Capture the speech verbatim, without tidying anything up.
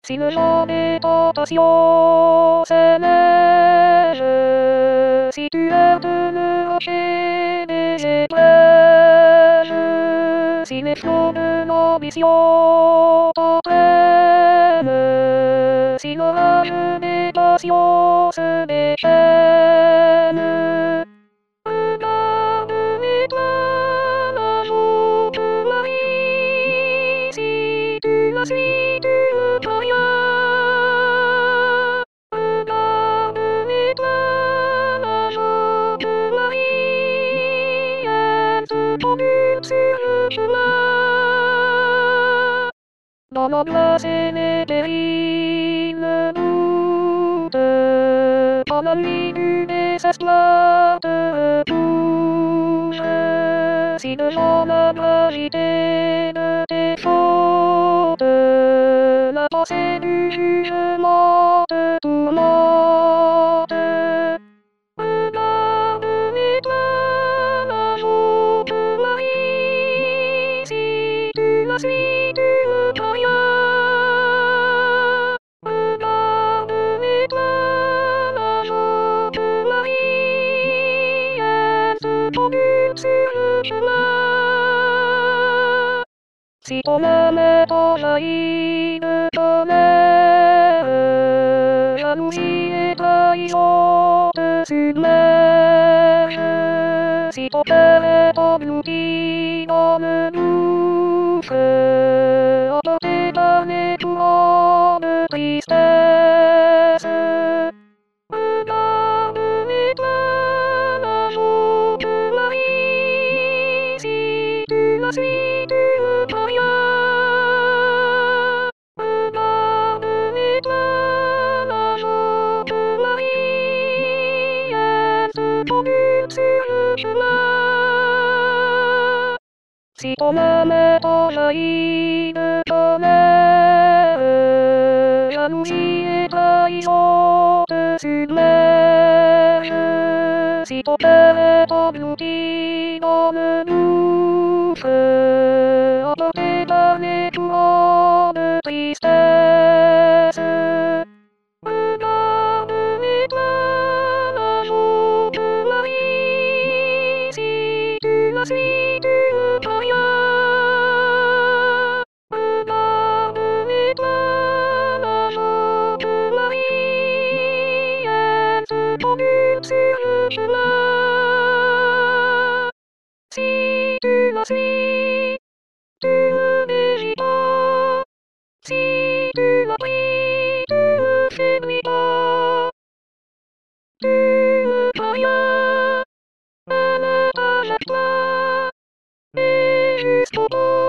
Si le genre des tentations s'élève, si tu heurtes le rocher des épreuves, si les flots de l'ambition t'entraînent, si l'orage des passions se déchaîne, regarde l'étoile un jour de la vie, si tu la suis, tu ne peux rien. Regarde l'étoile un jour de la vie, elle te conduit sur le chemin. Dans l'angoisse et les périls doute, quand la nuit du désespoir te touche, si devant la gravité de tes fautes, la pensée du jugement te tourmente, regarde l'étoile un jour de la vie, si tu la suis, tu ne peux rien. Regarde l'étoile un jour de la vie, elle te conduit sur le chemin. Si ton âme est envahie de colère, jalousie et trahison te submergent, si ton cœur est englouti dans le gouffre, emporté par les courants de tristesse, regarde l'étoile un jour de la vie, si tu la suis, tu ne peux rien. Regarde l'étoile un jour de la vie, elle te conduit sur le chemin. Si ton âme est envahie de colère, jalousie et trahison te submergent, si ton cœur est englouti dans le gouffre, emporté par les courants de tristesse, regarde l'étoile un jour de la vie, si tu la suis, tu ne peux rien. Regarde l'étoile un jour de la vie, elle te conduit sur le chemin. Si tu la suis, tu ne dévis pas, si tu la pries, tu ne faiblis pas, tu ne peux rien, elle est avec toi, et jusqu'au bout.